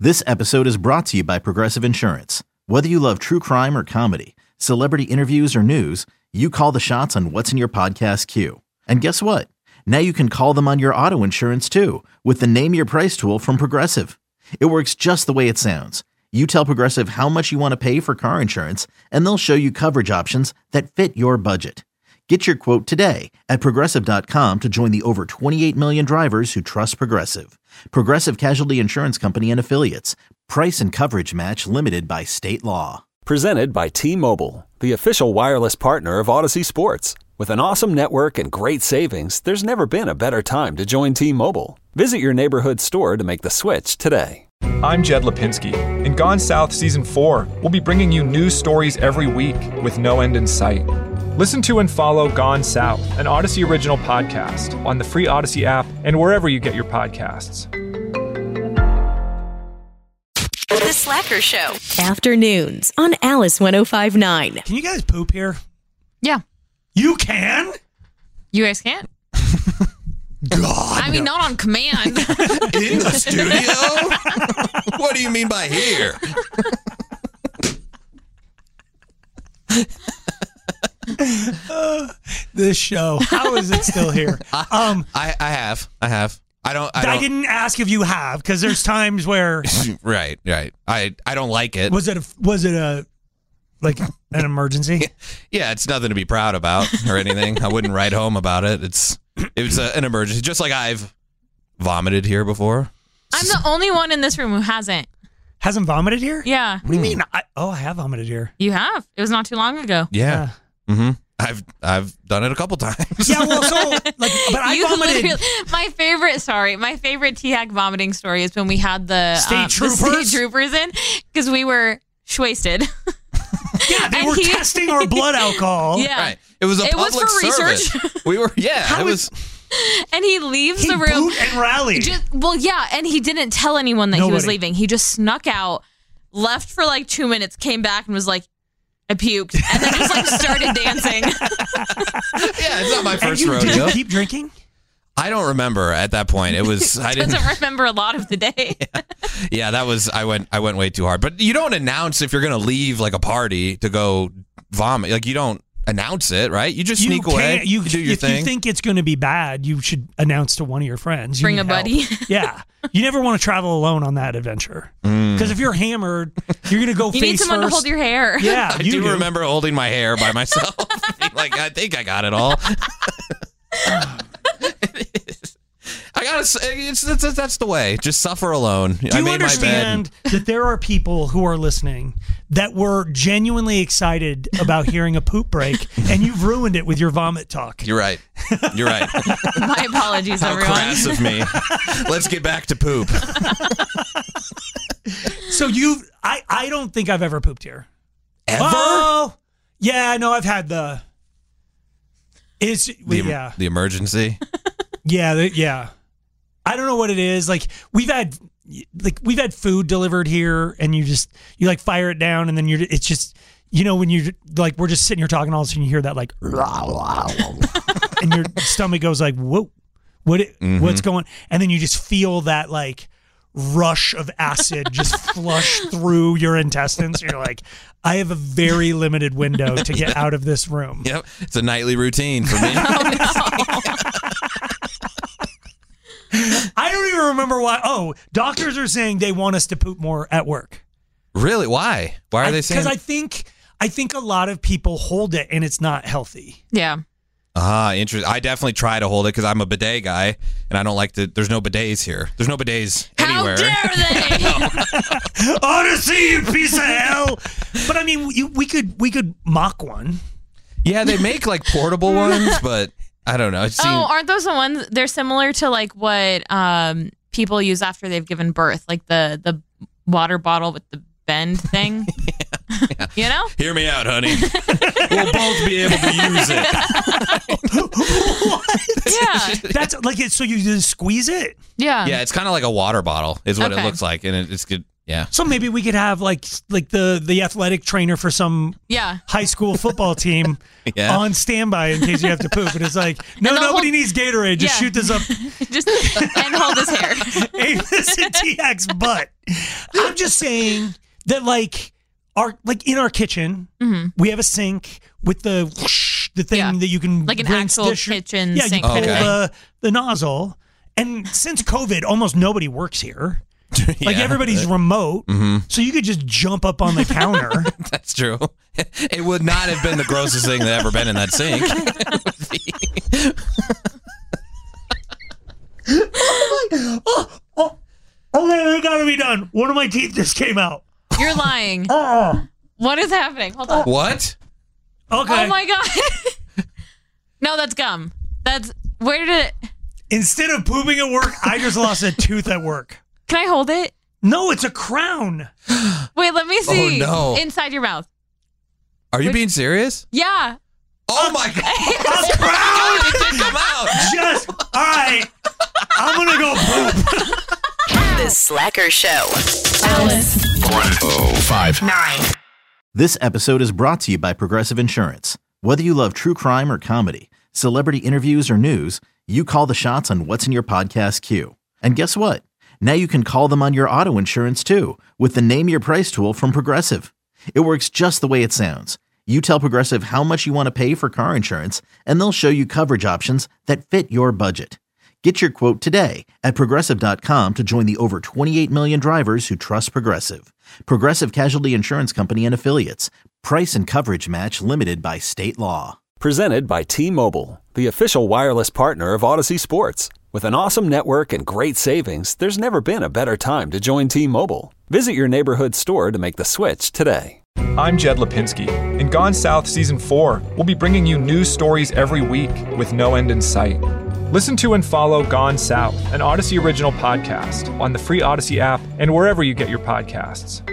This episode is brought to you by Progressive Insurance. Whether you love true crime or comedy, celebrity interviews or news, you call the shots on what's in your podcast queue. And guess what? Now you can call them on your auto insurance too with the Name Your Price tool from Progressive. It works just the way it sounds. You tell Progressive how much you want to pay for car insurance, and they'll show you coverage options that fit your budget. Get your quote today at Progressive.com to join the over 28 million drivers who trust Progressive. Progressive Casualty Insurance Company and Affiliates. Price and coverage match limited by state law. Presented by T-Mobile, the official wireless partner of Odyssey Sports. With an awesome network and great savings, there's never been a better time to join T-Mobile. Visit your neighborhood store to make the switch today. I'm Jed Lipinski. In Gone South Season 4, we'll be bringing you new stories every week with no end in sight. Listen to and follow Gone South, an Odyssey original podcast, on the free Odyssey app and wherever you get your podcasts. The Slacker Show. Afternoons on Alice 105.9. Can you guys poop here? Yeah. You can? You guys can't? God. I mean, not on command. In the studio? What do you mean by here? This show. How is it still here? I have. I didn't ask if you have, because there's times where Right. I don't like it. was it a like an emergency? Yeah, it's nothing to be proud about or anything. I wouldn't write home about it. It was an emergency, just like I've vomited here before. I'm the only one in this room who hasn't. Hasn't vomited here? Yeah. What do you mean? I have vomited here. You have. It was not too long ago. Yeah. Mm-hmm. I've done it a couple times. Yeah, well, so but I vomited. My favorite T-Hack vomiting story is when we had the state troopers in, because we were wasted. Yeah, they were testing our blood alcohol. Yeah, right. It was public for service. Research. We were. Yeah, it was. And he leaves the room. Boot and rally. And he didn't tell anyone that he was leaving. He just snuck out, left for like 2 minutes, came back and was like, I puked, and then just like started dancing. Yeah, it's not my first rodeo. Did you keep drinking? I don't remember at that point. It was. I didn't remember a lot of the day. Yeah, that was. I went way too hard. But you don't announce if you're gonna leave like a party to go vomit. Like you don't announce it, right? You just sneak away. You do your thing. If you think it's going to be bad, you should announce to one of your friends. Bring a buddy. Yeah. You never want to travel alone on that adventure. Because if you're hammered, you're going to go face first. You need someone to hold your hair. Yeah. I do remember holding my hair by myself. Like, I think I got it all. I gotta say, that's the way. Just suffer alone. Do you understand that there are people who are listening that were genuinely excited about hearing a poop break, and you've ruined it with your vomit talk? You're right. My apologies, How everyone. crass of me. Let's get back to poop. So I don't think I've ever pooped here. Ever? Oh, yeah, no, I've had the emergency. Yeah. I don't know what it is. Like we've had food delivered here, and you like fire it down, and then it's just, when you like, we're just sitting here talking, all of a sudden you hear that like, and your stomach goes like, whoa, what's going? And then you just feel that like rush of acid just flush through your intestines. You're like, I have a very limited window to get out of this room. Yep, it's a nightly routine for me. I don't even remember why. Oh, doctors are saying they want us to poop more at work. Really? Why? Why are they saying? Because I think a lot of people hold it and it's not healthy. Yeah. Interesting. I definitely try to hold it because I'm a bidet guy, and I don't like to. There's no bidets here. There's no bidets anywhere. How dare they? Odyssey, you piece of hell! But I mean, we could mock one. Yeah, they make like portable ones, but I don't know. Aren't those the ones? They're similar to like what people use after they've given birth, like the water bottle with the bend thing. Yeah. You know? Hear me out, honey. We'll both be able to use it. What? Yeah. That's like it. So you just squeeze it? Yeah. Yeah, it's kind of like a water bottle is what it looks like. And it's good. Yeah. So maybe we could have like the athletic trainer for some high school football team on standby in case you have to poop. And it's like, nobody needs Gatorade. Just shoot this up. Just and hold his hair. Amos and TX butt. I'm just saying that in our kitchen, we have a sink with the thing that you can like an actual kitchen sink. You pull the nozzle. And since COVID, almost nobody works here. Like everybody's remote, so you could just jump up on the counter. That's true. It would not have been the grossest thing that ever been in that sink. Okay, it gotta be done. One of my teeth just came out. You're lying. What is happening? Hold on. What? Okay. Oh my god. No, that's gum. Where did it? Instead of pooping at work, I just lost a tooth at work. Can I hold it? No, it's a crown. Wait, let me see. Oh, no. Inside your mouth. Are you being serious? Yeah. Oh my god. A crown? It didn't come out. All right. I'm going to go poop. The Slacker Show. Alice. 1059. This episode is brought to you by Progressive Insurance. Whether you love true crime or comedy, celebrity interviews or news, you call the shots on what's in your podcast queue. And guess what? Now you can call them on your auto insurance too with the Name Your Price tool from Progressive. It works just the way it sounds. You tell Progressive how much you want to pay for car insurance, and they'll show you coverage options that fit your budget. Get your quote today at Progressive.com to join the over 28 million drivers who trust Progressive. Progressive Casualty Insurance Company and Affiliates. Price and coverage match limited by state law. Presented by T-Mobile, the official wireless partner of Odyssey Sports. With an awesome network and great savings, there's never been a better time to join T-Mobile. Visit your neighborhood store to make the switch today. I'm Jed Lipinski. In Gone South Season 4, we'll be bringing you news stories every week with no end in sight. Listen to and follow Gone South, an Odyssey original podcast, on the free Odyssey app and wherever you get your podcasts.